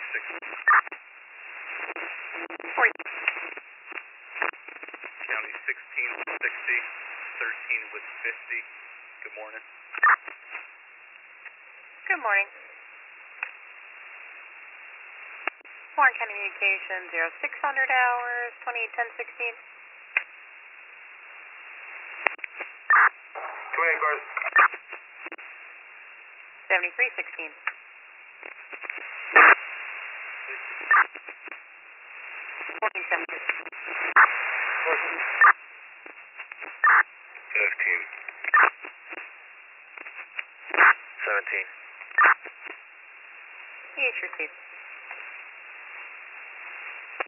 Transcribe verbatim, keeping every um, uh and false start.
six. forty. County sixteen sixty, thirteen with fifty. Good morning. Good morning. Warren County Communication zero six hundred hours, twenty-eight ten sixteen. twenty-eight cars. seventy-three sixteen. fourteen seventeen. fifteen. seventeen. Each received.